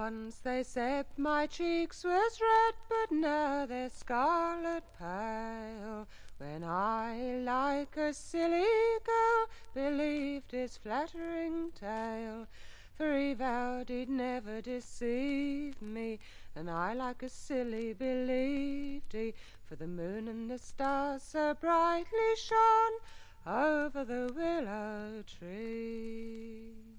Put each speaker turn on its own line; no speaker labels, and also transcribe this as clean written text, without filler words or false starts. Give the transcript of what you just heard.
Once they said my cheeks was red, but now they're scarlet pale. When I, like a silly girl, believed his flattering tale. For he vowed he'd never deceive me, and I, like a silly, believed he. For the moon and the stars so brightly shone over the willow tree.